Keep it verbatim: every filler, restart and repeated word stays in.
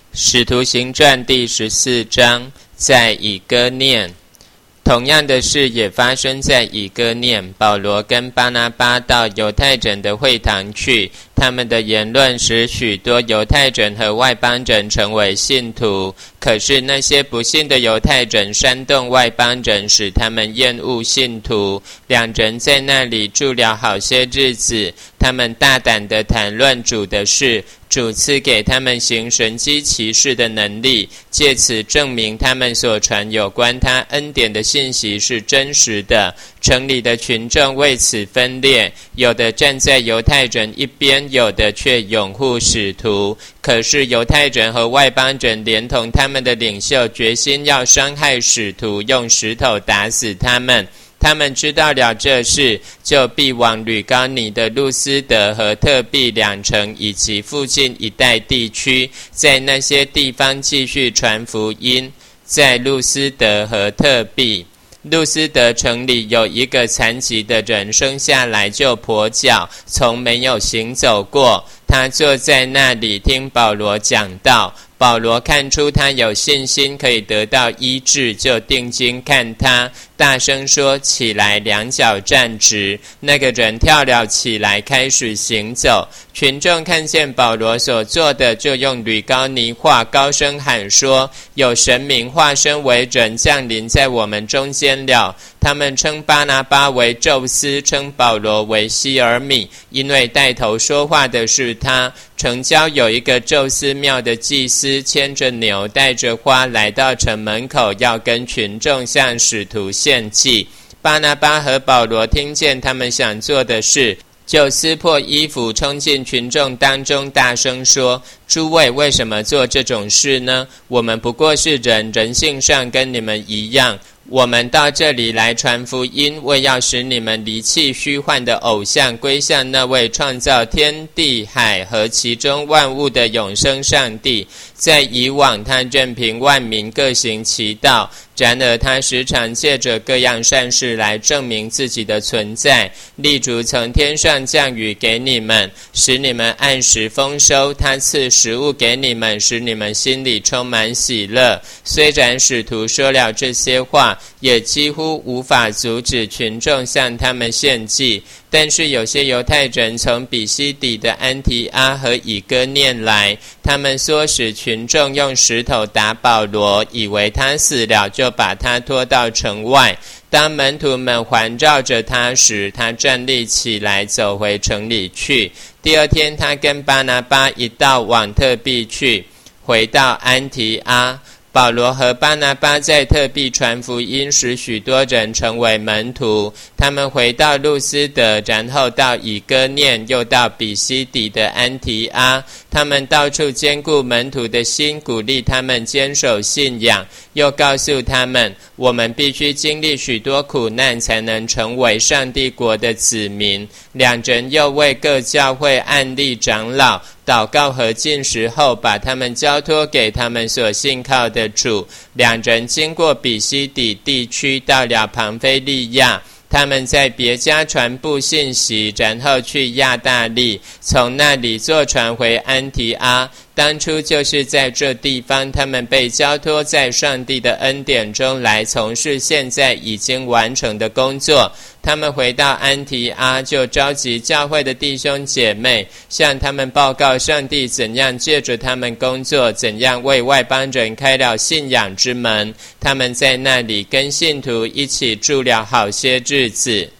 使徒行传第十四章，在以哥念。同样的事也发生在以哥念，保罗跟巴拿巴到犹太人的会堂去，他们的言论使许多犹太人和外邦人成为信徒。可是那些不信的犹太人煽动外邦人，使他们厌恶信徒。两人在那里住了好些日子，他们大胆地谈论主的事，主赐给他们行神迹奇事的能力，借此证明他们所传有关他恩典的信息是真实的。城里的群众为此分裂，有的站在犹太人一边，有的却拥护使徒。可是犹太人和外邦人连同他们的领袖决心要伤害使徒，用石头打死他们。他们知道了这事，就必往吕高尼的路斯德和特庇两城以及附近一带地区，在那些地方继续传福音。在路斯德和特庇，路斯德城里有一个残疾的人，生下来就跛脚，从没有行走过。他坐在那里听保罗讲道，保罗看出他有信心可以得到医治，就定睛看他，大声说：起来，两脚站直。那个人跳了起来，开始行走。群众看见保罗所做的，就用吕高尼话高声喊说：有神明化身为人降临在我们中间了。他们称巴拿巴为宙斯，称保罗为希尔米，因为带头说话的是他。城郊有一个宙斯庙的祭司，牵着牛，带着花来到城门口，要跟群众向使徒献祭。巴拿巴和保罗听见他们想做的事，就撕破衣服，冲进群众当中，大声说：诸位为什么做这种事呢？我们不过是人，人性上跟你们一样。我们到这里来传福音，为要使你们离弃虚幻的偶像，归向那位创造天地海和其中万物的永生上帝。在以往，他任凭万民各行其道，然而他时常借着各样善事来证明自己的存在。例如从天上降雨给你们，使你们按时丰收，他赐食物给你们，使你们心里充满喜乐。虽然使徒说了这些话，也几乎无法阻止群众向他们献祭。但是有些犹太人从比西底的安提阿和以哥念来，他们唆使群众用石头打保罗，以为他死了，就把他拖到城外。当门徒们环绕着他时，他站立起来，走回城里去。第二天，他跟巴拿巴一道往特庇去，回到安提阿。保罗和巴拿巴在特庇传福音，使许多人成为门徒。他们回到路斯德，然后到以哥念，又到比西底的安提阿。他们到处坚固门徒的心，鼓励他们坚守信仰，又告诉他们，我们必须经历许多苦难，才能成为上帝国的子民。两人又为各教会按立长老，祷告和禁食后，把他们交托给他们所信靠的主。两人经过比西底地区，到了庞菲利亚。他们在别家传布信息，然后去亚大利，从那里坐船回安提阿。当初就是在这地方，他们被交托在上帝的恩典中来从事现在已经完成的工作。他们回到安提阿，就召集教会的弟兄姐妹，向他们报告上帝怎样借着他们工作，怎样为外邦人开了信仰之门。他们在那里跟信徒一起住了好些日子。